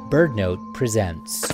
BirdNote presents.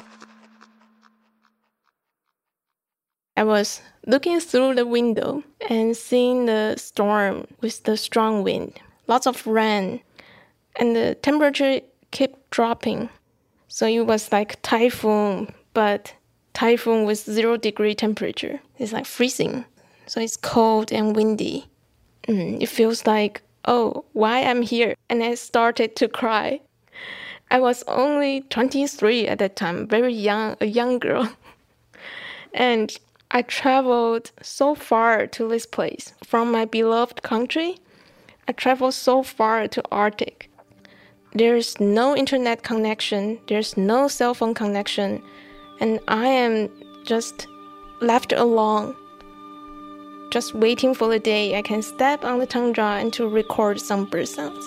I was looking through the window and seeing the storm with the strong wind, lots of rain, and the temperature kept dropping. So it was like typhoon, but typhoon with 0-degree temperature. It's like freezing. So it's cold and windy. It feels like, oh, why I'm here? And I started to cry. I was only 23 at that time, very young, a young girl. And I traveled so far to this place. From my beloved country, I traveled so far to Arctic. There's no internet connection, there's no cell phone connection, and I am just left alone, just waiting for the day I can step on the tundra and to record some bird sounds.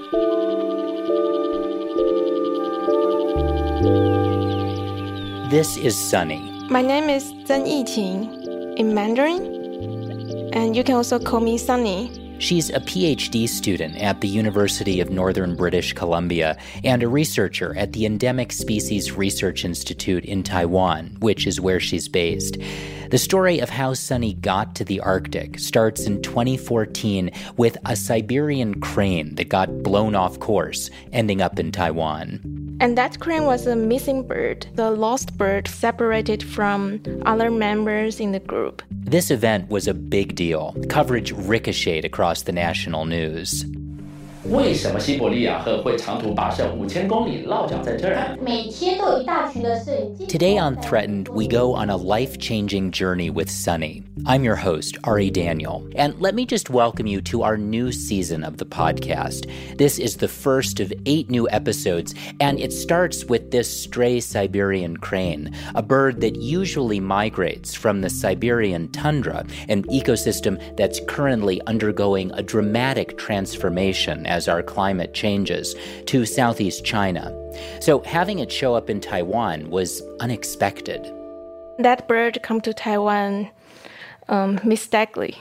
This is Sunny. My name is Zhen Yiqing in Mandarin, and you can also call me Sunny. She's a PhD student at the University of Northern British Columbia and a researcher at the Endemic Species Research Institute in Taiwan, which is where she's based. The story of how Sunny got to the Arctic starts in 2014 with a Siberian crane that got blown off course, ending up in Taiwan. And that crane was a missing bird, the lost bird separated from other members in the group. This event was a big deal. Coverage ricocheted across the national news. 为什么西伯利亚鹤会长途跋涉5000公里落脚在这儿？ 每天都有一大群的摄影记者。 Today on Threatened, we go on a life-changing journey with Sunny. I'm your host, Ari Daniel, and let me just welcome you to our new season of the podcast. This is the first of 8 new episodes, and it starts with this stray Siberian crane, a bird that usually migrates from the Siberian tundra, an ecosystem that's currently undergoing a dramatic transformation as our climate changes, to Southeast China. So having it show up in Taiwan was unexpected. That bird come to Taiwan mistakenly.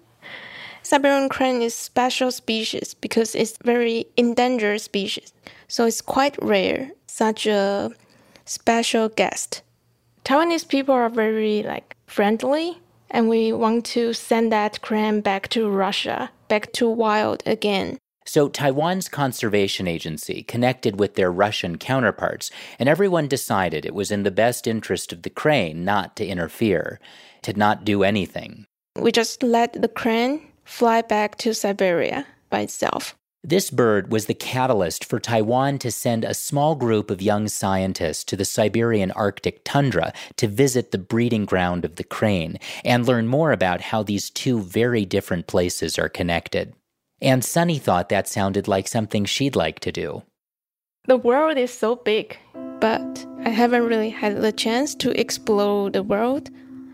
Siberian crane is special species because it's very endangered species. So it's quite rare, such a special guest. Taiwanese people are very friendly, and we want to send that crane back to Russia, back to wild again. So Taiwan's conservation agency connected with their Russian counterparts, and everyone decided it was in the best interest of the crane not to interfere, to not do anything. We just let the crane fly back to Siberia by itself. This bird was the catalyst for Taiwan to send a small group of young scientists to the Siberian Arctic tundra to visit the breeding ground of the crane and learn more about how these two very different places are connected. And Sunny thought that sounded like something she'd like to do. The world is so big, but I haven't really had the chance to explore the world.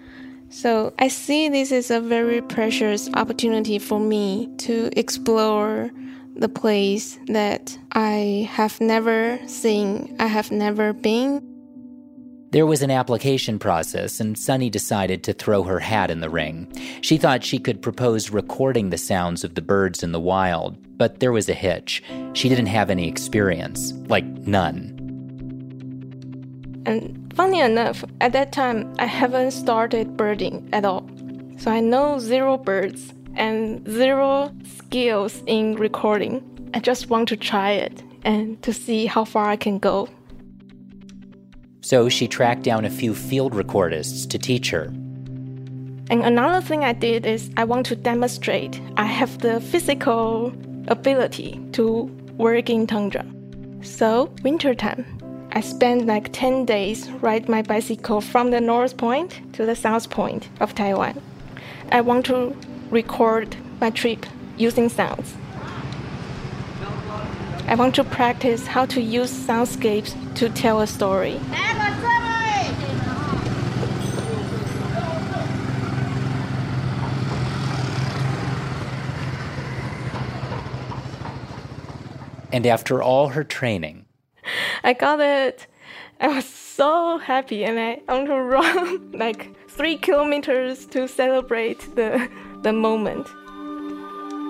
So I see this is a very precious opportunity for me to explore the place that I have never seen, I have never been. There was an application process, and Sunny decided to throw her hat in the ring. She thought she could propose recording the sounds of the birds in the wild, but there was a hitch. She didn't have any experience, none. And funny enough, at that time, I haven't started birding at all. So I know 0 birds and 0 skills in recording. I just want to try it and to see how far I can go. So she tracked down a few field recordists to teach her. And another thing I did is I want to demonstrate I have the physical ability to work in tundra. So, wintertime, I spent 10 days ride my bicycle from the north point to the south point of Taiwan. I want to record my trip using sounds. I want to practice how to use soundscapes to tell a story. And after all her training, I got it. I was so happy, and I want to run 3 kilometers to celebrate the moment.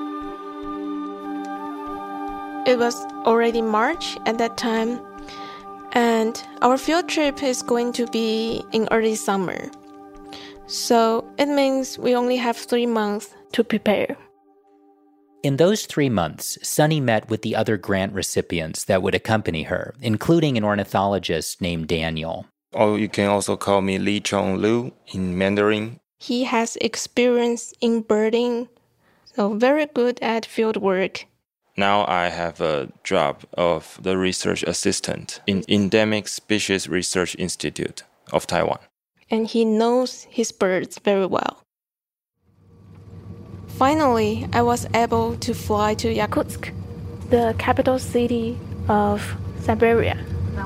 It was already March at that time. And our field trip is going to be in early summer. So it means we only have 3 months to prepare. In those 3 months, Sunny met with the other grant recipients that would accompany her, including an ornithologist named Daniel. Or you can also call me Li Chong Lu in Mandarin. He has experience in birding, so very good at field work. Now I have a job of the research assistant in Endemic Species Research Institute of Taiwan. And he knows his birds very well. Finally, I was able to fly to Yakutsk, the capital city of Siberia.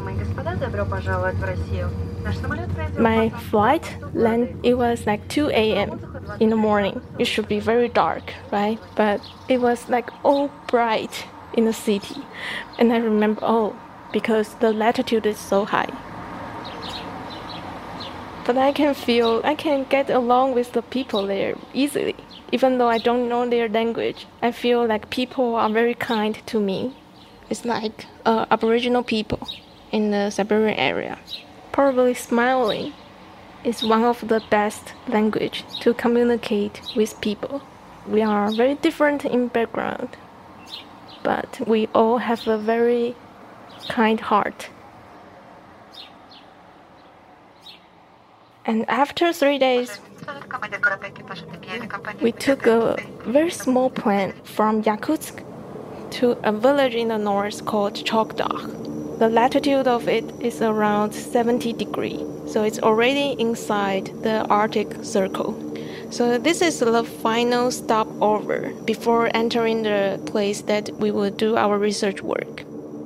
My flight it was like 2 a.m. in the morning. It should be very dark, right? But it was like all bright in the city. And I remember, because the latitude is so high. But I can get along with the people there easily. Even though I don't know their language, I feel like people are very kind to me. It's like Aboriginal people in the Siberian area. Probably smiling is one of the best language to communicate with people. We are very different in background, but we all have a very kind heart. And after 3 days, we took a very small plane from Yakutsk to a village in the north called Chokdagh. The latitude of it is around 70 degrees, so it's already inside the Arctic Circle. So this is the final stopover before entering the place that we will do our research work.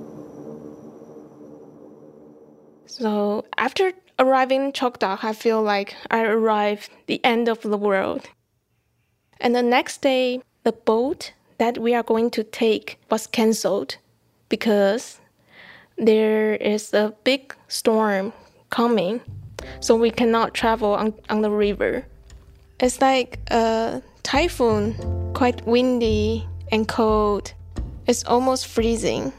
So after arriving in Chokdagh, I feel like I arrived the end of the world. And the next day, the boat that we are going to take was cancelled because there is a big storm coming, so we cannot travel on the river. It's like a typhoon, quite windy and cold. It's almost freezing.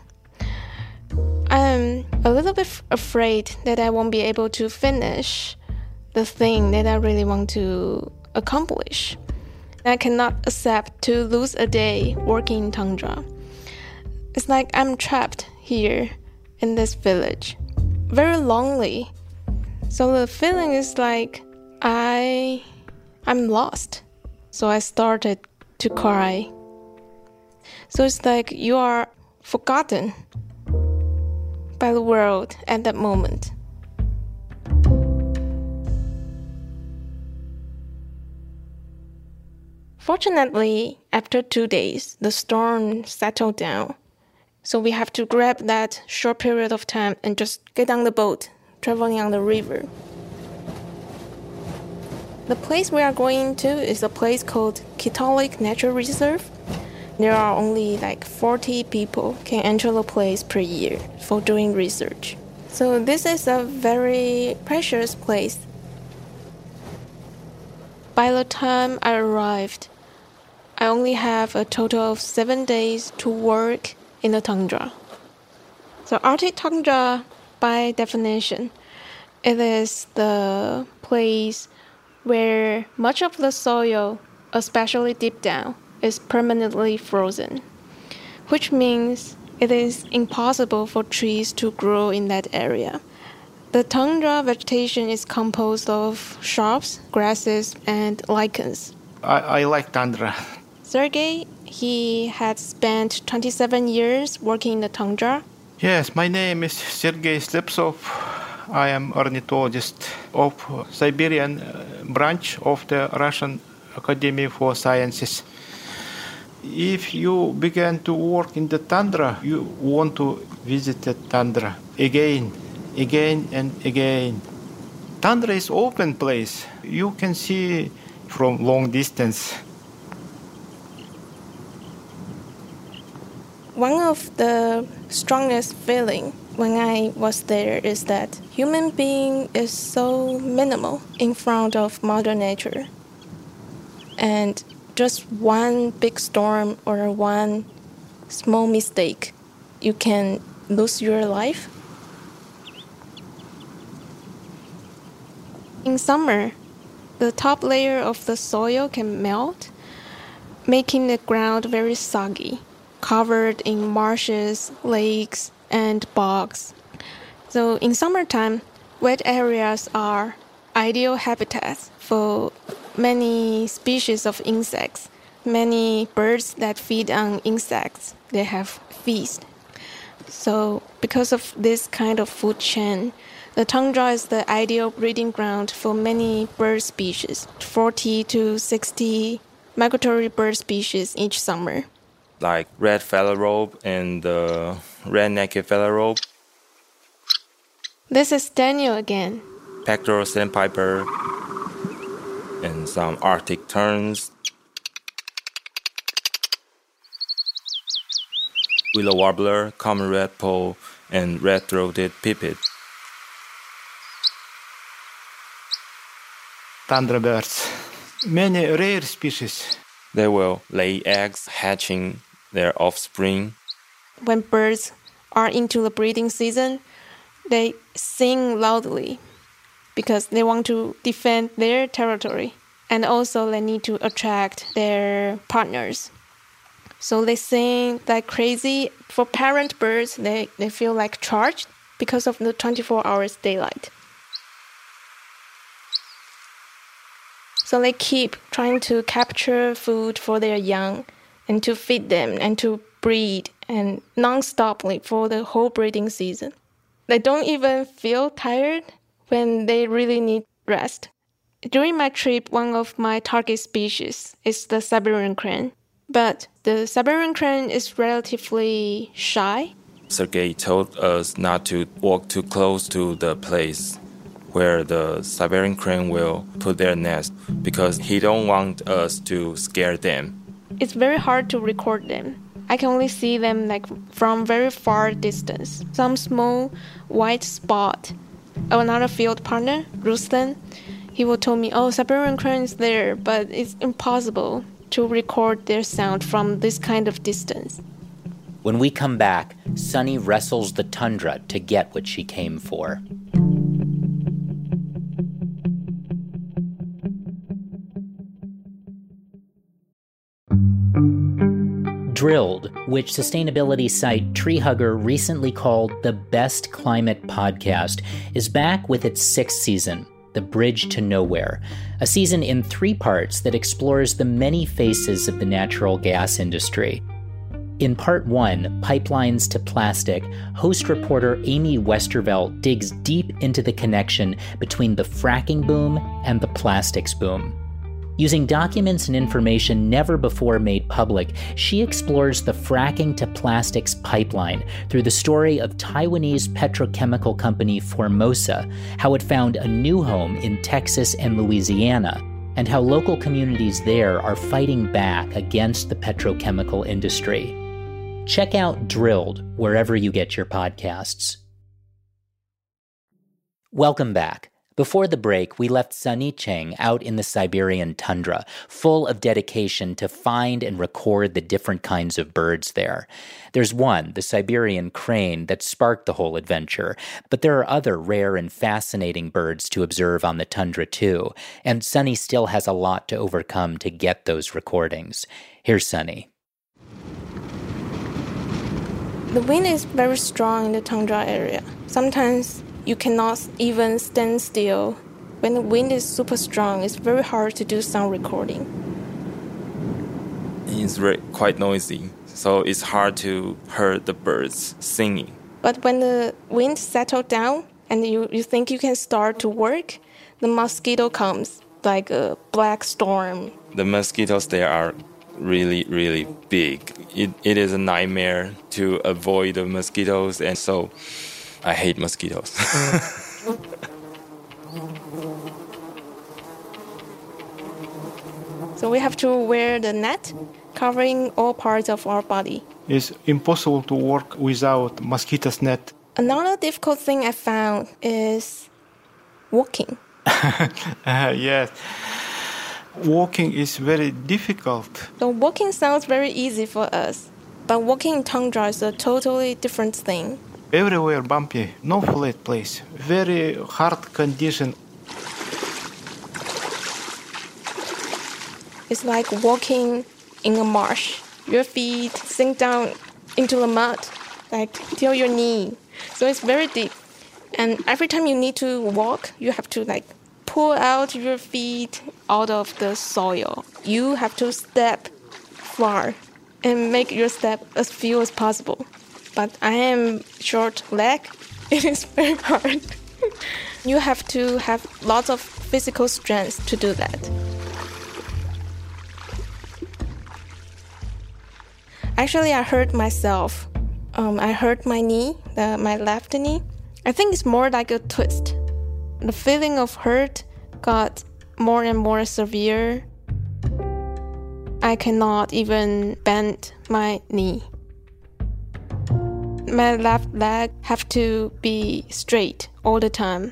I'm a little bit afraid that I won't be able to finish the thing that I really want to accomplish. I cannot accept to lose a day working in tundra. It's like I'm trapped here in this village, very lonely. So the feeling is like I'm lost. So I started to cry. So it's like you are forgotten by the world at that moment. Fortunately, after 2 days, the storm settled down. So we have to grab that short period of time and just get on the boat, traveling on the river. The place we are going to is a place called Kitalik Nature Reserve. There are only like 40 people can enter the place per year for doing research. So this is a very precious place. By the time I arrived, I only have a total of 7 days to work in the tundra. So Arctic tundra, by definition, it is the place where much of the soil, especially deep down, is permanently frozen, which means it is impossible for trees to grow in that area. The tundra vegetation is composed of shrubs, grasses, and lichens. I like tundra. Sergey, he had spent 27 years working in the tundra. Yes, my name is Sergey Sleptsov. I am ornithologist of Siberian branch of the Russian Academy for Sciences. If you begin to work in the tundra, you want to visit the tundra again and again. Tundra is open place. You can see from long distance. One of the strongest feeling when I was there is that human being is so minimal in front of Mother Nature. And just one big storm or one small mistake, you can lose your life. In summer, the top layer of the soil can melt, making the ground very soggy, covered in marshes, lakes, and bogs. So in summertime, wet areas are ideal habitats for many species of insects. Many birds that feed on insects, they have feast. So because of this kind of food chain, the tundra is the ideal breeding ground for many bird species, 40 to 60 migratory bird species each summer. Like red phalarope and the red-necked phalarope, This is Daniel again. petrel sandpiper, and some Arctic terns, willow warbler, common redpoll, and red-throated pipit. Tundra birds. Many rare species. They will lay eggs, hatching their offspring. When birds are into the breeding season, they sing loudly because they want to defend their territory. And also they need to attract their partners. So they sing like crazy. For parent birds, they feel like charged because of the 24 hours daylight. So they keep trying to capture food for their young and to feed them and to breed and non-stoply for the whole breeding season. They don't even feel tired when they really need rest. During my trip, one of my target species is the Siberian crane. But the Siberian crane is relatively shy. Sergei told us not to walk too close to the place where the Siberian crane will put their nest because he don't want us to scare them. It's very hard to record them. I can only see them like from very far distance. Some small white spot. Another field partner, Ruslan, he will tell me, oh, Siberian crane is there, but it's impossible to record their sound from this kind of distance. When we come back, Sunny wrestles the tundra to get what she came for. Drilled, which sustainability site Treehugger recently called the best climate podcast, is back with its sixth season, The Bridge to Nowhere, a season in 3 parts that explores the many faces of the natural gas industry. In part 1, Pipelines to Plastic, host reporter Amy Westervelt digs deep into the connection between the fracking boom and the plastics boom. Using documents and information never before made public, she explores the fracking to plastics pipeline through the story of Taiwanese petrochemical company Formosa, how it found a new home in Texas and Louisiana, and how local communities there are fighting back against the petrochemical industry. Check out Drilled wherever you get your podcasts. Welcome back. Before the break, we left Sunny Cheng out in the Siberian tundra, full of dedication to find and record the different kinds of birds there. There's one, the Siberian crane, that sparked the whole adventure, but there are other rare and fascinating birds to observe on the tundra too, and Sunny still has a lot to overcome to get those recordings. Here's Sunny. The wind is very strong in the tundra area. Sometimes you cannot even stand still. When the wind is super strong, it's very hard to do sound recording. It's quite noisy, so it's hard to hear the birds singing. But when the wind settles down and you think you can start to work, the mosquito comes like a black storm. The mosquitoes there are really, really big. It is a nightmare to avoid the mosquitoes, and so I hate mosquitoes. So we have to wear the net covering all parts of our body. It's impossible to work without mosquitoes net. Another difficult thing I found is walking. Yes. Walking is very difficult. So walking sounds very easy for us, but walking in tundra is a totally different thing. Everywhere bumpy, no flat place, very hard condition. It's like walking in a marsh. Your feet sink down into the mud, like till your knee. So it's very deep. And every time you need to walk, you have to like pull out your feet out of the soil. You have to step far and make your step as few as possible. But I am short leg. It is very hard. You have to have lots of physical strength to do that. Actually, I hurt myself. I hurt my knee, my left knee. I think it's more like a twist. The feeling of hurt got more and more severe. I cannot even bend my knee. My left leg have to be straight all the time.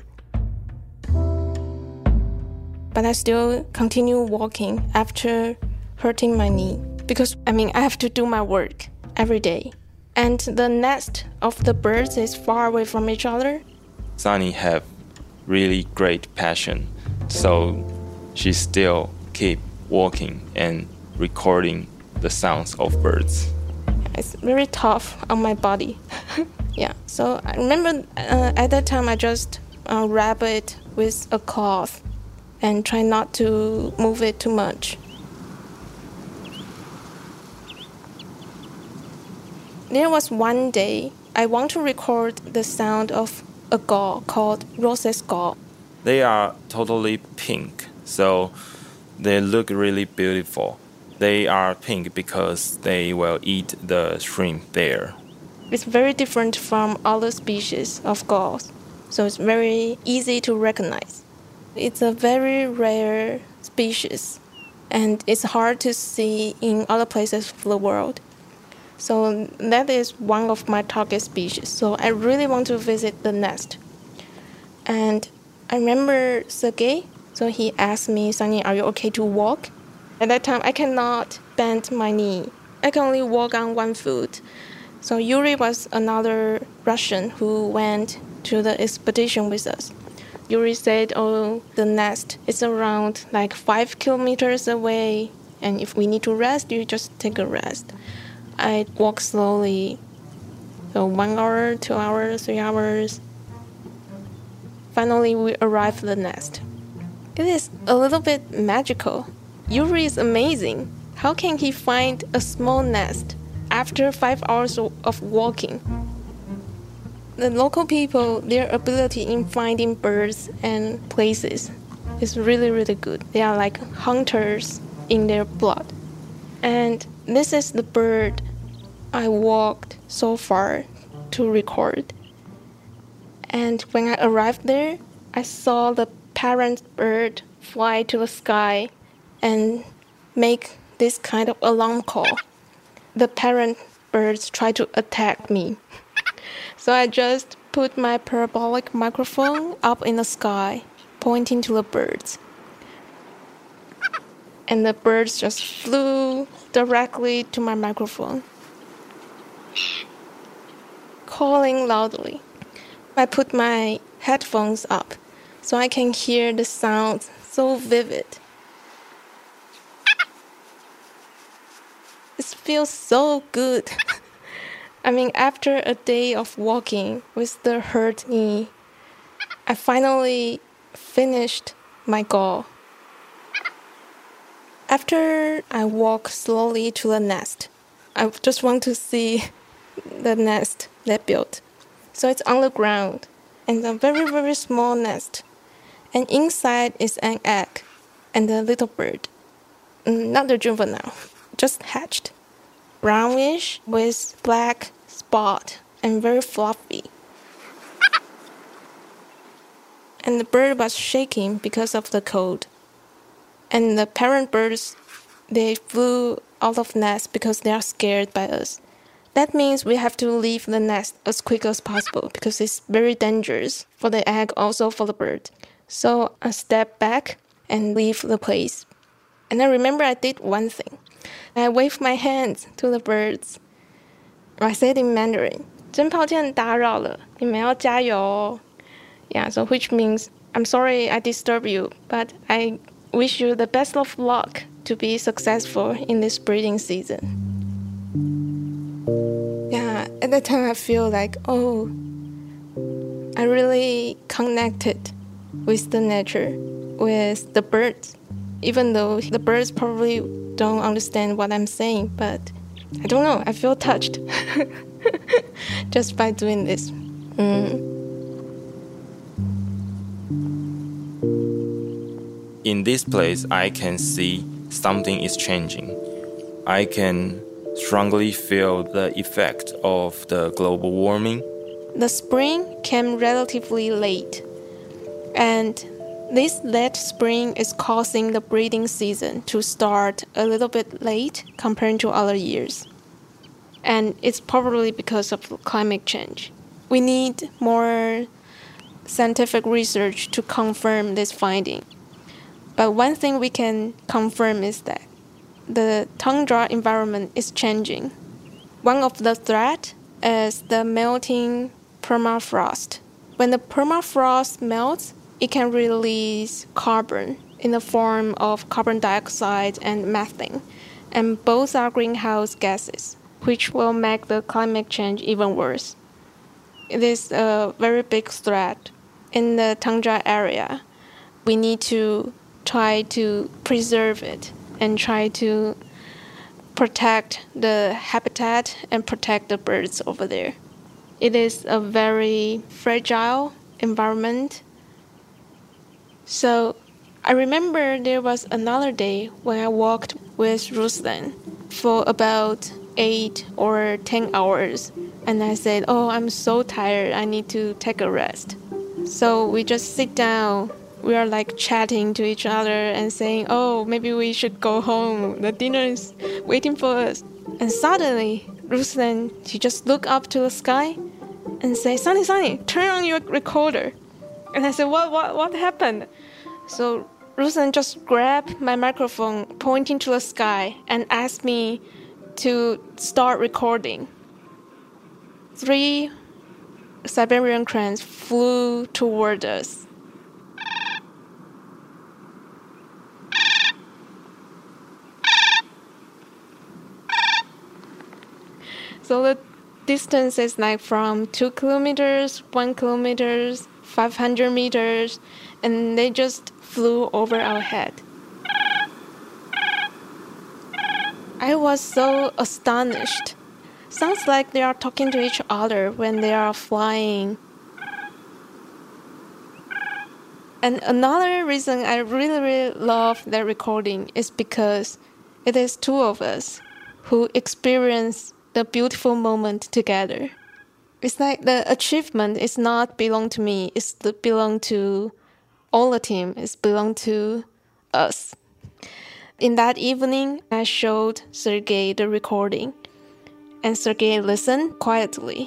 But I still continue walking after hurting my knee. Because, I have to do my work every day. And the nest of the birds is far away from each other. Sunny have really great passion, so she still keep walking and recording the sounds of birds. It's very tough on my body. Yeah, so I remember at that time I just wrap it with a cloth and try not to move it too much. There was one day I want to record the sound of a gull called Rose's gull. They are totally pink, so they look really beautiful. They are pink because they will eat the shrimp there. It's very different from other species of gulls, so it's very easy to recognize. It's a very rare species, and it's hard to see in other places of the world. So that is one of my target species. So I really want to visit the nest. And I remember Sergey, so he asked me, Sunny, are you okay to walk? At that time, I cannot bend my knee. I can only walk on one foot. So Yuri was another Russian who went to the expedition with us. Yuri said, the nest is around like 5 kilometers away. And if we need to rest, you just take a rest. I walk slowly, so 1 hour, 2 hours, 3 hours. Finally, we arrive at the nest. It is a little bit magical. Yuri is amazing. How can he find a small nest after 5 hours of walking? The local people, their ability in finding birds and places is really, really good. They are like hunters in their blood. And this is the bird I walked so far to record. And when I arrived there, I saw the parent bird fly to the sky and make this kind of alarm call. The parent birds try to attack me. So I just put my parabolic microphone up in the sky, pointing to the birds. And the birds just flew directly to my microphone, calling loudly. I put my headphones up so I can hear the sounds so vivid. It feels so good. After a day of walking with the hurt knee, I finally finished my goal. After I walk slowly to the nest, I just want to see the nest they built. So it's on the ground, and a very, very small nest. And inside is an egg and a little bird. Not the juvenile, just hatched. Brownish with black spot and very fluffy. And the bird was shaking because of the cold. And the parent birds, they flew out of nest because they are scared by us. That means we have to leave the nest as quick as possible because it's very dangerous for the egg, also for the bird. So I step back and leave the place. And I remember I did one thing. I waved my hands to the birds. I said in Mandarin, 真抱歉打扰了，你们要加油哦. Yeah, so which means, I'm sorry I disturb you, but I wish you the best of luck to be successful in this breeding season. Yeah, at that time I feel like, I really connected with the nature, with the birds, even though the birds probably don't understand what I'm saying, but I don't know, I feel touched just by doing this. In this place, I can see something is changing. I can strongly feel the effect of the global warming. The spring came relatively late, and this late spring is causing the breeding season to start a little bit late compared to other years. And it's probably because of climate change. We need more scientific research to confirm this finding. But one thing we can confirm is that the tundra environment is changing. One of the threats is the melting permafrost. When the permafrost melts, it can release carbon in the form of carbon dioxide and methane, and both are greenhouse gases, which will make the climate change even worse. It is a very big threat in the tundra area. We need to try to preserve it and try to protect the habitat and protect the birds over there. It is a very fragile environment. So I remember there was another day when I walked with Ruslan for about 8 or 10 hours. And I said, I'm so tired, I need to take a rest. So we just sit down. We are like chatting to each other and saying, maybe we should go home. The dinner is waiting for us. And suddenly, Ruslan, she just looked up to the sky and say, Sunny, turn on your recorder. And I said, what happened? So Ruslan just grabbed my microphone, pointing to the sky, and asked me to start recording. 3 Siberian cranes flew toward us. So the distance is like from 2 kilometers, 1 kilometer, 500 meters, and they just flew over our head. I was so astonished. Sounds like they are talking to each other when they are flying. And another reason I really love that recording is because it is 2 of us who experience the beautiful moment together. It's like the achievement is not belong to me, it's belong to all the team, it's belong to us. In that evening, I showed Sergei the recording, and Sergei listened quietly.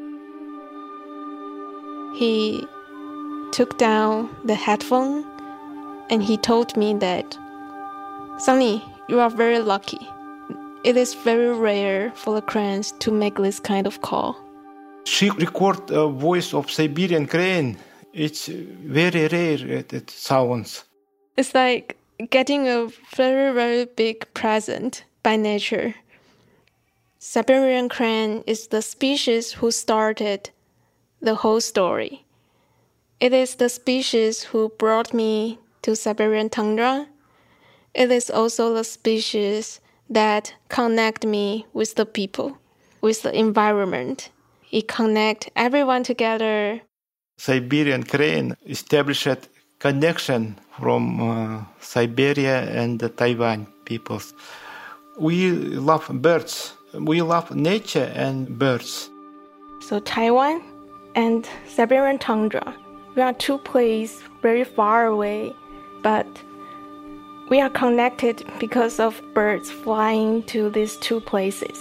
He took down the headphone and he told me that, Sunny, you are very lucky. It is very rare for the cranes to make this kind of call. She recorded a voice of Siberian crane. It's very rare, it sounds. It's like getting a very big present by nature. Siberian crane is the species who started the whole story. It is the species who brought me to Siberian tundra. It is also the species that connect me with the people, with the environment. It connects everyone together. Siberian crane established connection from Siberia and the Taiwan peoples. We love birds. We love nature and birds. So Taiwan and Siberian tundra, we are 2 places very far away, but we are connected because of birds flying to these 2 places.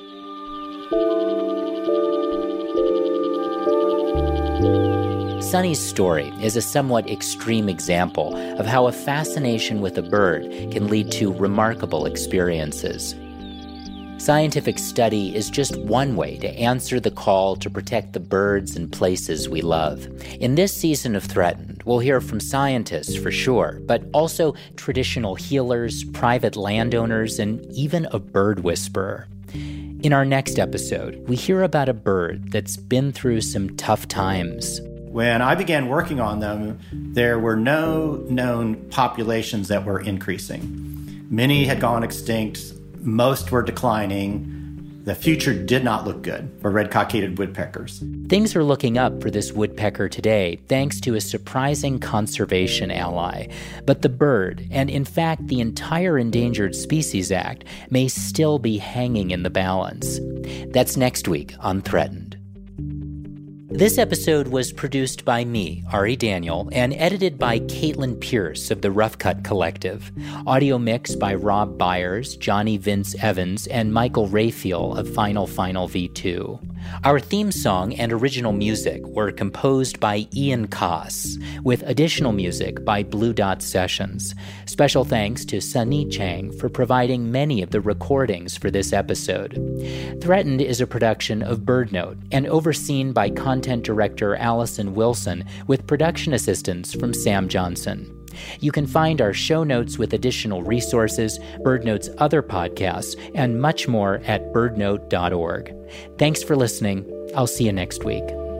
Sunny's story is a somewhat extreme example of how a fascination with a bird can lead to remarkable experiences. Scientific study is just one way to answer the call to protect the birds and places we love. In this season of Threatened, we'll hear from scientists for sure, but also traditional healers, private landowners, and even a bird whisperer. In our next episode, we hear about a bird that's been through some tough times. When I began working on them, there were no known populations that were increasing. Many had gone extinct. Most were declining. The future did not look good for red-cockaded woodpeckers. Things are looking up for this woodpecker today, thanks to a surprising conservation ally. But the bird, and in fact the entire Endangered Species Act, may still be hanging in the balance. That's next week on Threatened. This episode was produced by me, Ari Daniel, and edited by Caitlin Pierce of the Rough Cut Collective. Audio mix by Rob Byers, Johnny Vince Evans, and Michael Rayfield of Final V2. Our theme song and original music were composed by Ian Koss, with additional music by Blue Dot Sessions. Special thanks to Sunny Chang for providing many of the recordings for this episode. Threatened is a production of BirdNote and overseen by content director Allison Wilson with production assistance from Sam Johnson. You can find our show notes with additional resources, BirdNote's other podcasts, and much more at birdnote.org. Thanks for listening. I'll see you next week.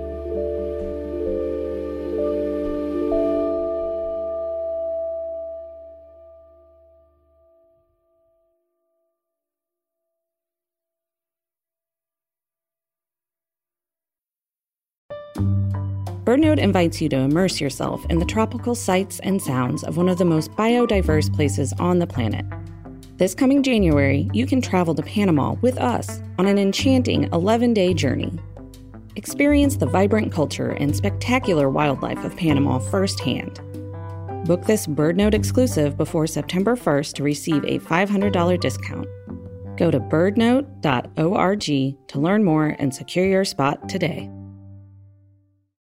BirdNote invites you to immerse yourself in the tropical sights and sounds of one of the most biodiverse places on the planet. This coming January, you can travel to Panama with us on an enchanting 11-day journey. Experience the vibrant culture and spectacular wildlife of Panama firsthand. Book this BirdNote exclusive before September 1st to receive a $500 discount. Go to birdnote.org to learn more and secure your spot today.